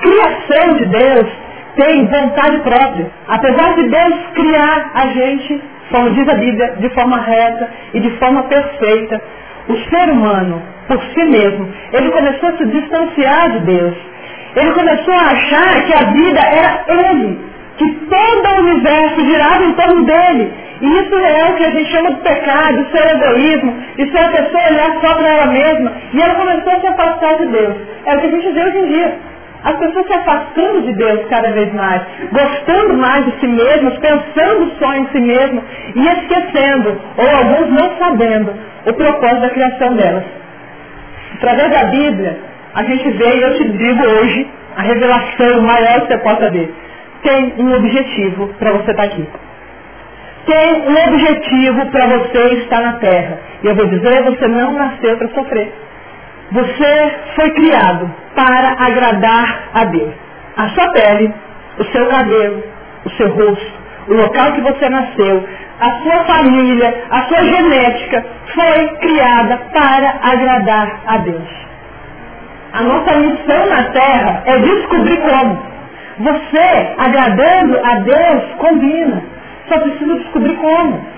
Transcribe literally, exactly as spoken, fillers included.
criação de Deus tem vontade própria. Apesar de Deus criar a gente, como diz a Bíblia, de forma reta e de forma perfeita, o ser humano, por si mesmo, ele começou a se distanciar de Deus. Ele começou a achar que a vida era ele, que todo o universo girava em torno dele. E isso é o que a gente chama de pecado, isso é egoísmo, isso é a pessoa olhar só para ela mesma. E ela começou a se afastar de Deus. É o que a gente vê hoje em dia. As pessoas se afastando de Deus cada vez mais, gostando mais de si mesmas, pensando só em si mesmas e esquecendo, ou alguns não sabendo, o propósito da criação delas. Através da Bíblia, a gente vê, e eu te digo hoje, a revelação maior que você possa ver. Tem um objetivo para você estar aqui. Tem um objetivo para você estar na Terra. E eu vou dizer, você não nasceu para sofrer. Você foi criado para agradar a Deus. A sua pele, o seu cabelo, o seu rosto, o local que você nasceu, a sua família, a sua genética foi criada para agradar a Deus. A nossa missão na Terra é descobrir como. Você, agradando a Deus, combina. Só precisa descobrir como.